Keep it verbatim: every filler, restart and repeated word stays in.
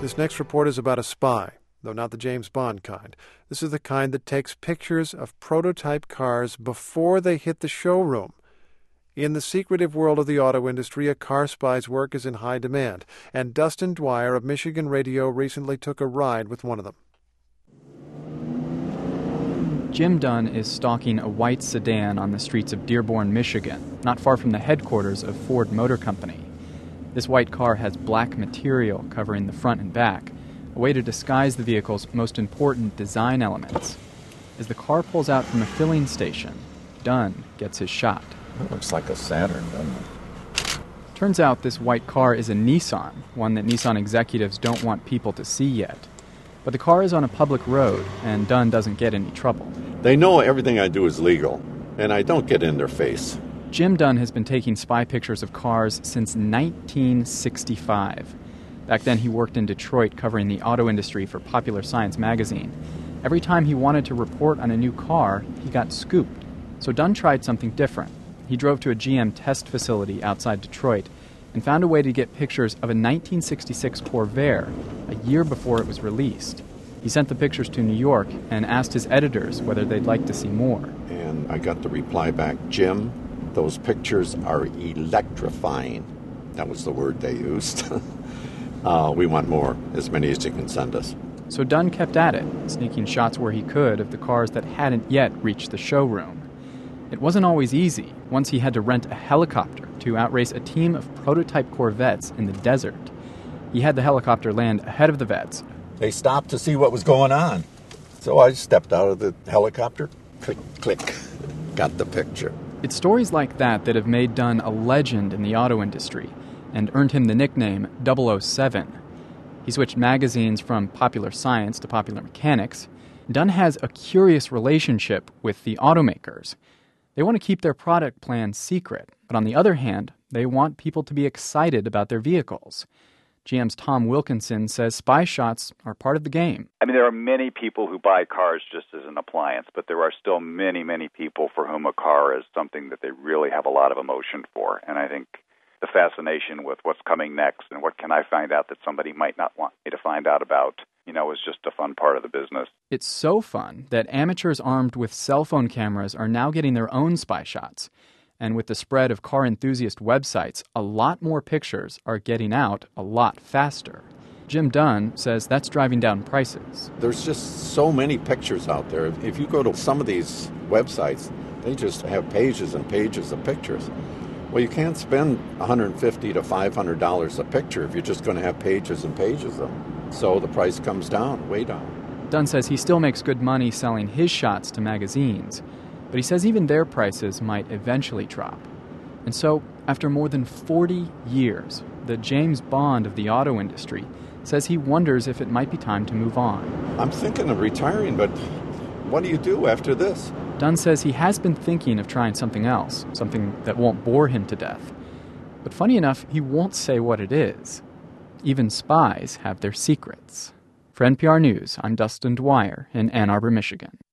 This next report is about a spy, though not the James Bond kind. This is the kind that takes pictures of prototype cars before they hit the showroom. In the secretive world of the auto industry, a car spy's work is in high demand, and Dustin Dwyer of Michigan Radio recently took a ride with one of them. Jim Dunn is stalking a white sedan on the streets of Dearborn, Michigan, not far from the headquarters of Ford Motor Company. This white car has black material covering the front and back, a way to disguise the vehicle's most important design elements. As the car pulls out from a filling station, Dunn gets his shot. It looks like a Saturn, doesn't it? Turns out this white car is a Nissan, one that Nissan executives don't want people to see yet. But the car is on a public road, and Dunn doesn't get any trouble. They know everything I do is legal, and I don't get in their face. Jim Dunn has been taking spy pictures of cars since nineteen sixty-five. Back then, he worked in Detroit covering the auto industry for Popular Science magazine. Every time he wanted to report on a new car, he got scooped. So Dunn tried something different. He drove to a G M test facility outside Detroit and found a way to get pictures of a nineteen sixty-six Corvair a year before it was released. He sent the pictures to New York and asked his editors whether they'd like to see more. And I got the reply back, Jim, those pictures are electrifying. That was the word they used. uh, we want more, as many as you can send us. So Dunn kept at it, sneaking shots where he could of the cars that hadn't yet reached the showroom. It wasn't always easy. Once he had to rent a helicopter to outrace a team of prototype Corvettes in the desert. He had the helicopter land ahead of the vets. They stopped to see what was going on. So I stepped out of the helicopter, click, click, got the picture. It's stories like that that have made Dunn a legend in the auto industry and earned him the nickname double oh seven. He switched magazines from Popular Science to Popular Mechanics. Dunn has a curious relationship with the automakers. They want to keep their product plan secret, but on the other hand, they want people to be excited about their vehicles. G M's Tom Wilkinson says spy shots are part of the game. I mean, there are many people who buy cars just as an appliance, but there are still many, many people for whom a car is something that they really have a lot of emotion for. And I think the fascination with what's coming next and what can I find out that somebody might not want me to find out about, you know, is just a fun part of the business. It's so fun that amateurs armed with cell phone cameras are now getting their own spy shots. And with the spread of car enthusiast websites, a lot more pictures are getting out a lot faster. Jim Dunn says that's driving down prices. There's just so many pictures out there. If you go to some of these websites, they just have pages and pages of pictures. Well, you can't spend one hundred fifty to five hundred dollars a picture if you're just going to have pages and pages of them. So the price comes down, way down. Dunn says he still makes good money selling his shots to magazines, but he says even their prices might eventually drop. And so, after more than forty years, the James Bond of the auto industry says he wonders if it might be time to move on. I'm thinking of retiring, but what do you do after this? Dunn says he has been thinking of trying something else, something that won't bore him to death. But funny enough, he won't say what it is. Even spies have their secrets. For N P R News, I'm Dustin Dwyer in Ann Arbor, Michigan.